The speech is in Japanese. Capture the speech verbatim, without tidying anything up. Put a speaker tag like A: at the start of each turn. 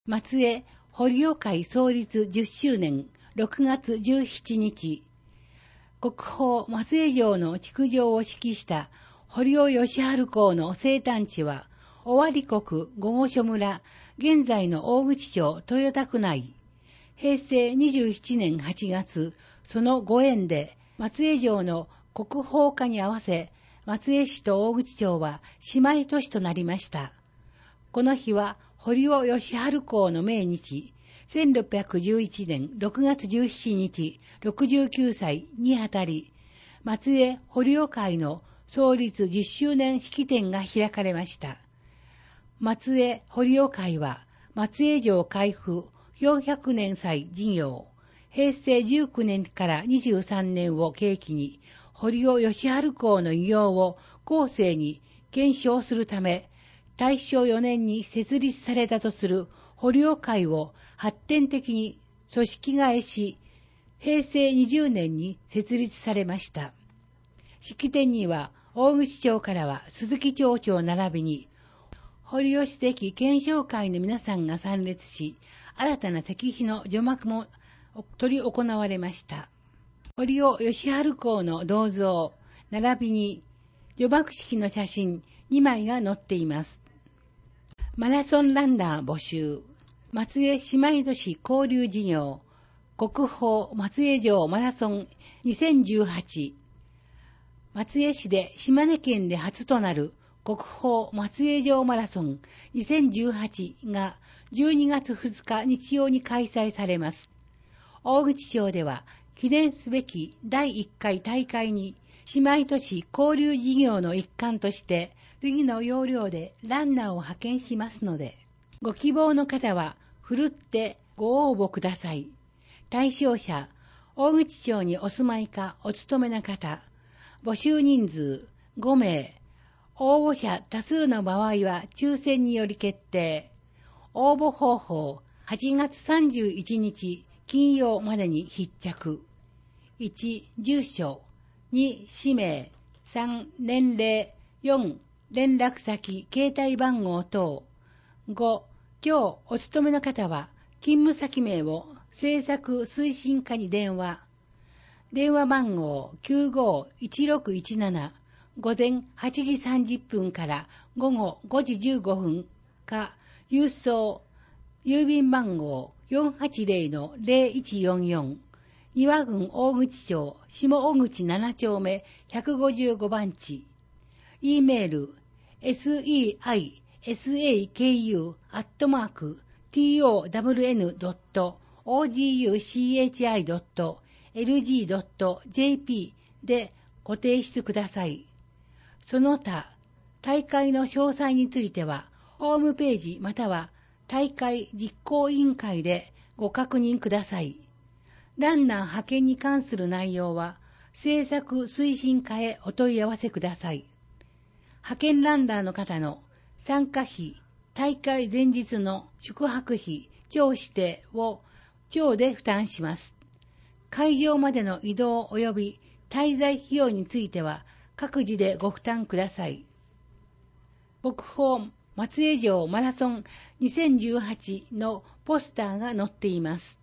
A: 松江堀尾会創立じゅっしゅうねんろくがつじゅうしちにち、国宝松江城の築城を指揮した堀尾義治公の生誕地は、尾張国御御所村、現在の大口町豊田区内。へいせいにじゅうななねんはちがつ、そのご縁で松江城の国宝化に合わせ、松江市と大口町は姉妹都市となりました。この日は堀尾義治公の命日、せんろっぴゃくじゅういちねんろくがつじゅうしちにち、ろくじゅうきゅうさいにあたり、松江堀尾会の創立じゅっしゅうねん式典が開かれました。松江堀尾会は、松江城開府よんひゃくねん祭事業、へいせいじゅうきゅうねんからにじゅうさんねんを契機に、堀尾義治公の偉業を後世に検証するため、たいしょうよねんに設立されたとする堀尾会を発展的に組織替えし、へいせいにじゅうねんに設立されました。式典には、大口町からは鈴木町長並びに、堀尾史跡検証会の皆さんが参列し、新たな石碑の除幕も取り行われました。堀尾義治公の銅像、並びに除幕式の写真にまいが載っています。マラソンランナー募集。松江姉妹都市交流事業、国宝松江城マラソンにせんじゅうはち。松江市で島根県で初となる国宝松江城マラソンにせんじゅうはちがじゅうにがつふつか日曜に開催されます。大口町では記念すべきだいいっかい大会に姉妹都市交流事業の一環として次の要領でランナーを派遣しますので、ご希望の方はふるってご応募ください。対象者、大口町にお住まいかお勤めの方、募集人数ごめい、応募者多数の場合は抽選により決定。応募方法、はちがつさんじゅういちにち金曜までに必着。いち、住所、に、氏名、さん、年齢、よん、連絡先、携帯番号等。ご、今日お勤めの方は、勤務先名を政策推進課に電話。電話番号 きゅうごいちろくいちなな、午前はちじさんじゅっぷんから午後ごじじゅうごふんか、郵送、郵便番号 よんはちぜろのぜろいちよんよん、岩郡大口町下大口ななちょうめひゃくごじゅうごばん地。E メール、seisaku アットマーク トウン ドット オージーユーシーエイチアイ ドット エルジー ドット ジェーピー でご提出ください。その他、大会の詳細については、ホームページまたは大会実行委員会でご確認ください。ランナー派遣に関する内容は、政策推進課へお問い合わせください。派遣ランナーの方の参加費、大会前日の宿泊費、町指定を町で負担します。会場までの移動及び滞在費用については各自でご負担ください。国宝松江城マラソンにせんじゅうはちのポスターが載っています。